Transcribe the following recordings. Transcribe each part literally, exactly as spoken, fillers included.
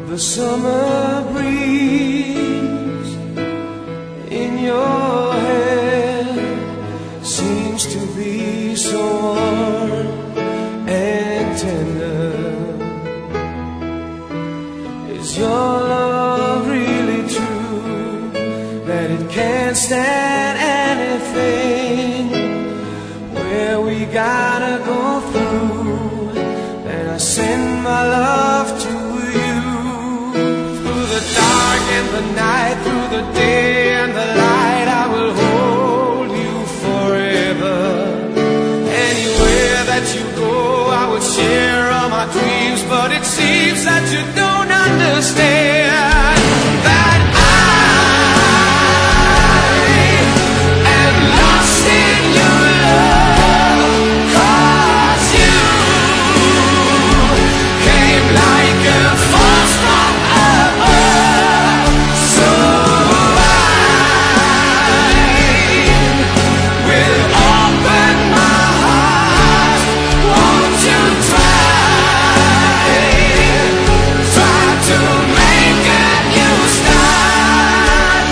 The summer breeze in your hair seems to be so warm and tender. Is your love really true, that it can't stand anything? Where we gotta go through, and I send my love to you. Through the dark and the night, through the day and the light, I will hold you forever. Anywhere that you go, I would share all my dreams, but it seems that you don't understand that I am lost in your love, 'cause you came like a force from above. So I will open my heart. Won't you try, try to make a new start?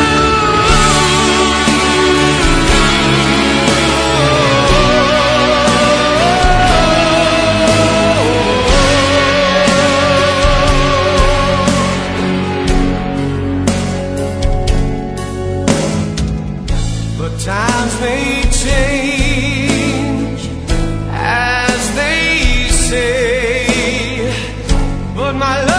But times may change, as they say, but my love